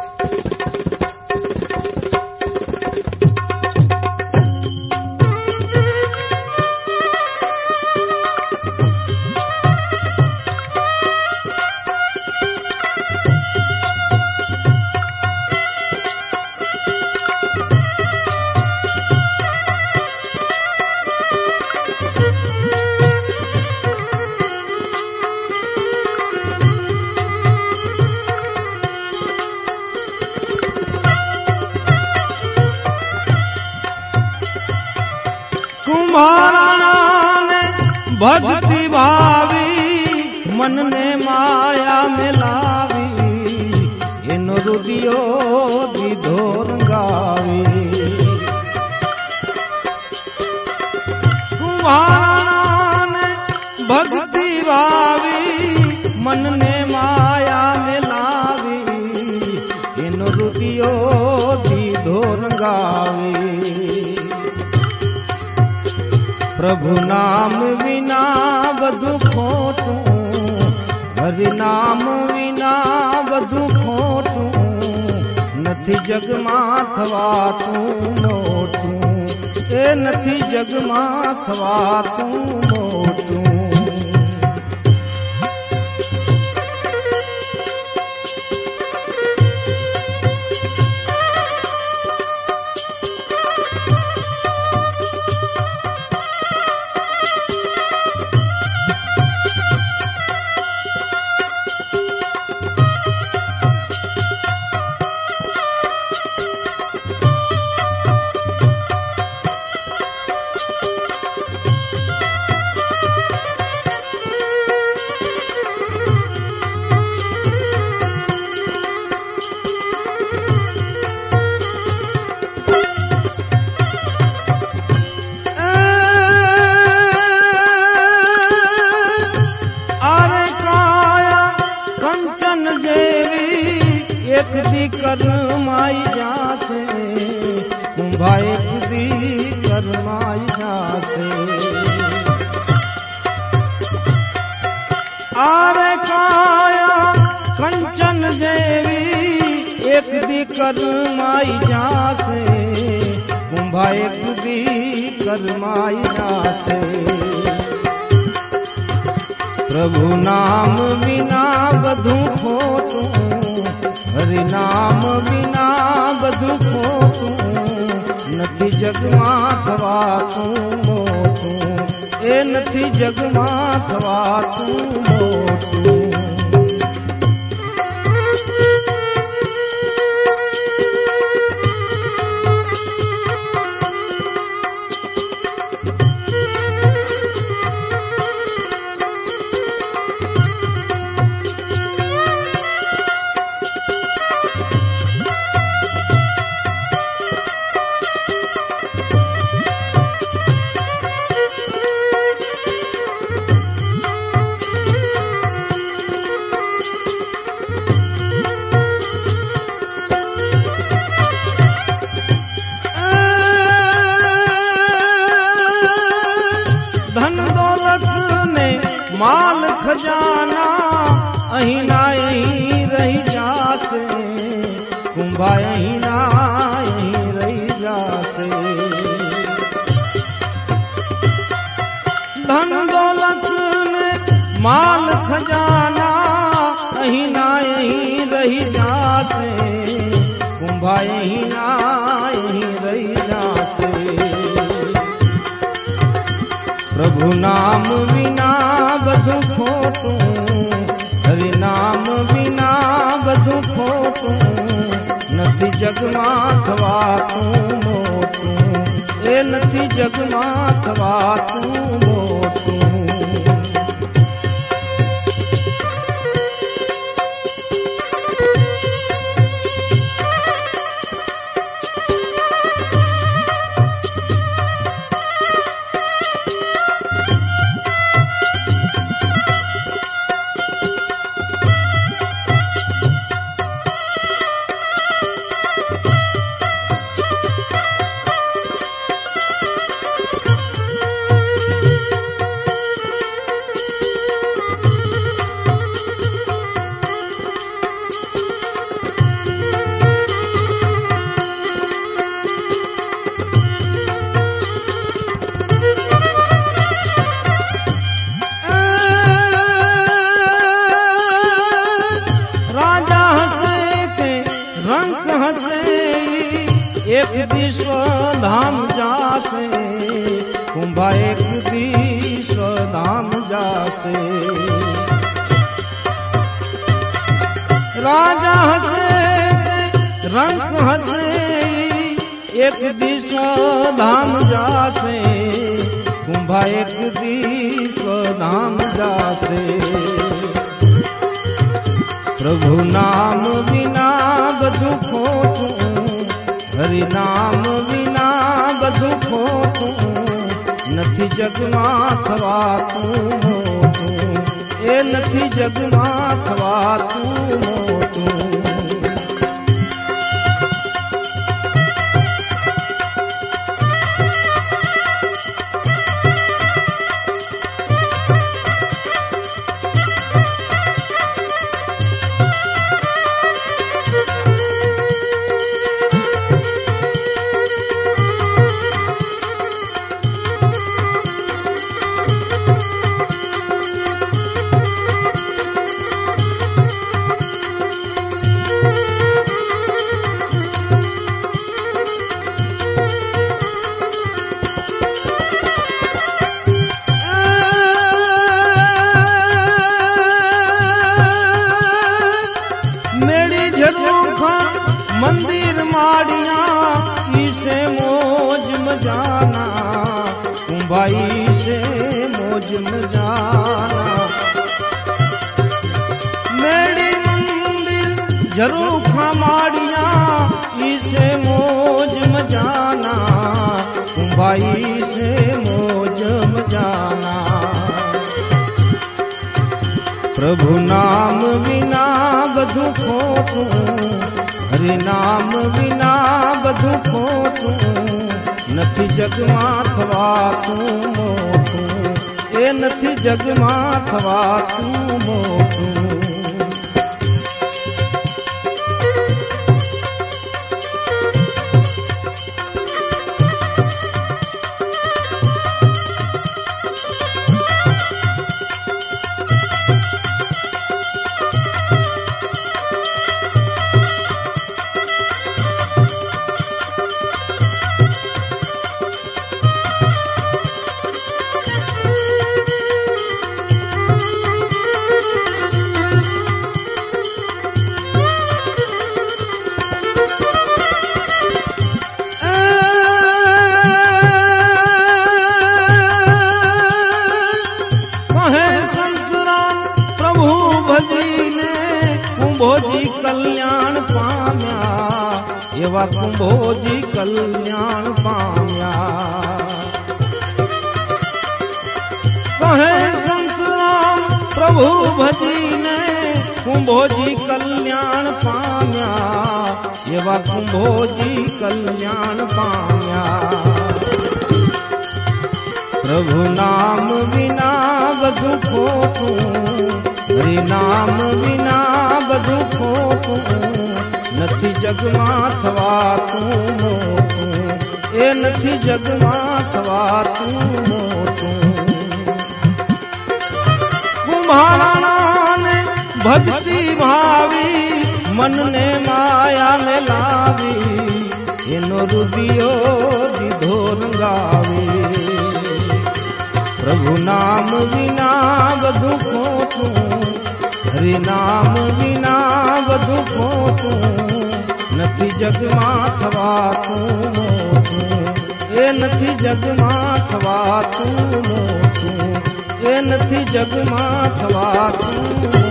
भक्ति भावी मन में माया मिलावी इन रुदियो दिधोर गावी तुम्हारा भक्ति भावी मन में माया मिलावी इन रुदियो दिधोर गावी प्रभु नाम विना बधु खोटू हरि नाम विना बधु खोटू नथी जग मां थवा तू मोटू ए नथी जग मां थवा तू मोटू एक दी करमाई जासे कुंभा एक दी करमाई जासे आरे काया कंचन देवी एक दी करमाई जासे कुंभा एक दी करमाई जासे प्रभु नाम बिना बधु खोटू हरि नाम बिना बधु खोटू नथी जग मां थवा तू मोटू ए नथी जग मां थवा तू मोटू माल खजाना अहीं ना अहीं रही जासे कुंभा अहीं ना अहीं रही जासे धन दौलत ने माल खजाना अहीं ना अहीं रही जासे कुंभा अहीं ना अहीं रही जासे प्रभु नाम बिना बधु खोटू हरि नाम बिना बधु खोटू नथी जग मां थवा तू मोटू ए नथी जग मां थवा तू मोटू एक दी स्वधाम जासे, कुंभा एक दी स्वधाम जासे। राजा हसे रंग हसे, एक दी स्वधाम जासे, कुंभा एक दी स्वधाम जासे। प्रभु नाम बिना बधु खोटूं, हरि नाम बिना बधु खोटूं, नथी जगमा थवातूं मोटूं, ए नथी जगमा थवातूं मोटूं। मंदिर माड़िया इसे मौज में जाना, कुंभाई से मौज में जाना। मेरी मंदिर जरूर माड़िया इसे मौज में जाना, कुंभाई से मौज में जाना। प्रभु नाम बिना बधु खोटूं, हरि नाम बिना बधु खोटूं, नथी जगमा थवातूं मोटूं, ए नथी जगमा थवातूं मोटूं। कुंभोजी कल्याण पाम्या, एवा कुंभोजी कल्याण पाम्या। कहे संत राम प्रभु भजी ने, कुंभोजी कल्याण पाम्या, एवा कुंभोजी कल्याण पाम्या। प्रभु नाम बिना बधु खोटूं, हरि नाम बिना बधु खोटूं, नथी जगमा थवातूं मोटूं, ए नथी जगमा थवातूं मोटूं। कुंभारा ने भक्ति भावी, मन ने माया में लावी, एनो रुदियो दीधो रंगावी। प्रभु नाम बिना बधु खोटूं, हरि नाम बिना बधु खोटूं, नथी जगमा थवातूं मोटूं, ए नथी जगमा थवातूं मोटूं, ए नथी जगमा थवातूं।